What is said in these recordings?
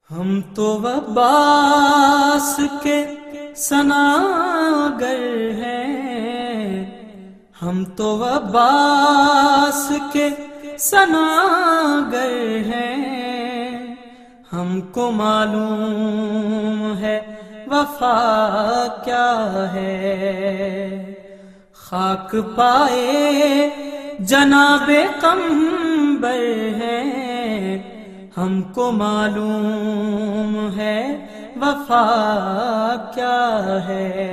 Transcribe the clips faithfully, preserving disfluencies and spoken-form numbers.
ہم تو عباس کے ثناگر ہیں، ہم تو عباس کے ثناگر ہیں، ہم کو معلوم ہے وفا کیا ہے۔ خاک پائے جناب قمبر ہیں، ہم کو معلوم ہے وفا کیا ہے۔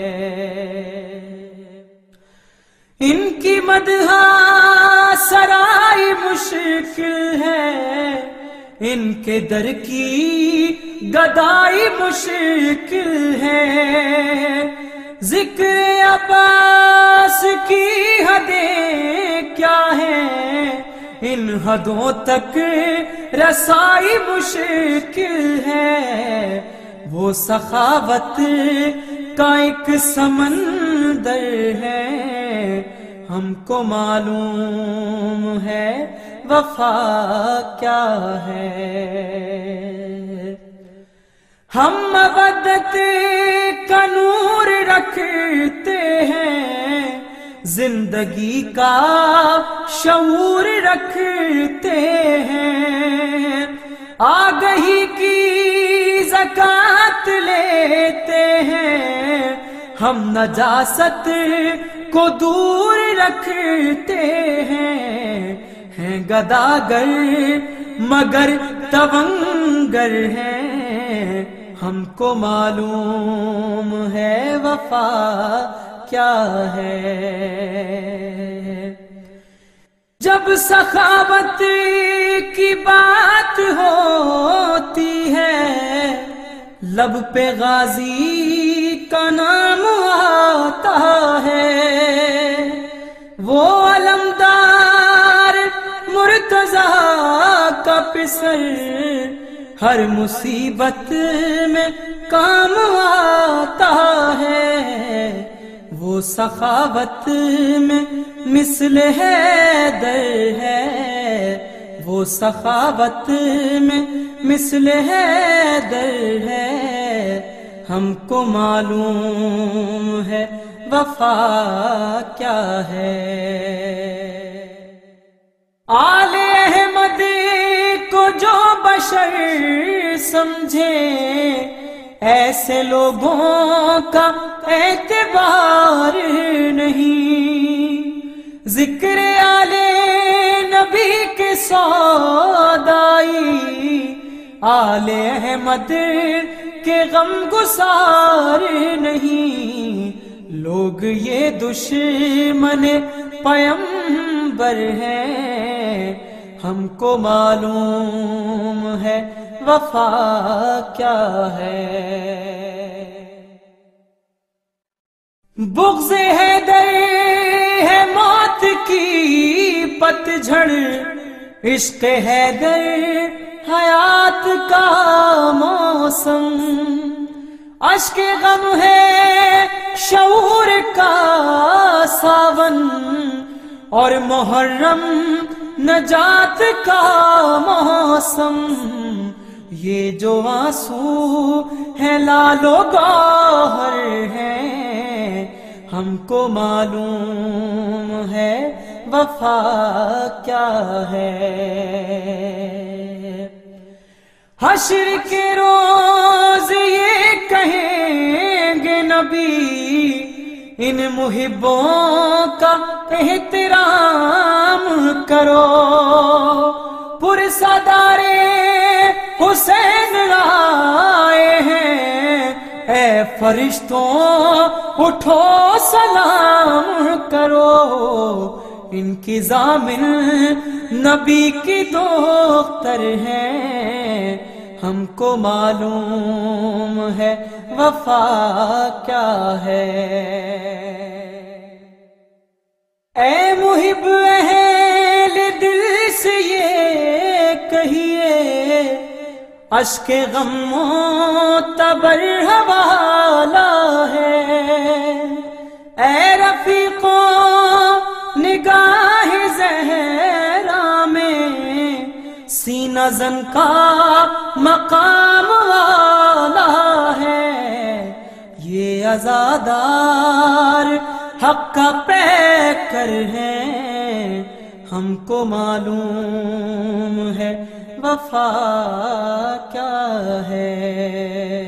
ان کی مدح سرائی مشکل ہے، ان کے در کی گدائی مشکل ہے۔ ذکر عباس کی حدیں کیا ہے، ان حدوں تک رسائی مشکل ہے۔ وہ سخاوت کا ایک سمندر ہے، ہم کو معلوم ہے وفا کیا ہے۔ ہم مودت کا نور رکھتے ہیں، زندگی کا شعور رکھتے ہیں، آگہی کی زکات لیتے ہیں، ہم نجاست کو دور رکھتے ہیں۔ ہیں گداگر مگر تونگر ہیں، ہم کو معلوم ہے وفا کیا ہے۔ جب سخاوت کی بات ہوتی ہے، لب پہ غازی کا نام آتا ہے۔ وہ علمدار مرتضیٰ کا پسر ہر مصیبت میں کام آتا ہے۔ وہ سخاوت میں مثل حیدر ہے، وہ سخاوت میں مثل حیدر ہے، ہم کو معلوم ہے وفا کیا ہے۔ آل احمد کو جو بشر سمجھے، ایسے لوگوں کا اعتبار نہیں۔ ذکر آل نبی کے سودائی، آل احمد کے غم گسار نہیں۔ لوگ یہ دشمن پیمبر ہیں، ہم کو معلوم ہے وفا کیا ہے۔ بغض حیدر ہے موت کی پتجھڑ، عشق حیدر حیات کا موسم۔ اشک غم ہے شعور کا ساون، اور محرم نجات کا موسم۔ یہ جو آنسو ہے لال و گوہر ہیں، ہم کو معلوم ہے وفا کیا ہے۔ حشر کے روز یہ کہیں گے نبی، ان محبوں کا احترام کرو۔ پرسادارے حسین آئے ہیں، اے فرشتوں اٹھو سلام کرو۔ ان کی ضامن نبی کی دختر ہیں، ہم کو معلوم ہے وفا کیا ہے۔ اے محب اہل دل سے یہ کہیے، اشک غم معتبر حوالہ ہے۔ اے رفیقوں نگاہ زہرا میں سینہ زن کا مقام عزادار حق کا پیکر ہیں، ہم کو معلوم ہے وفا کیا ہے۔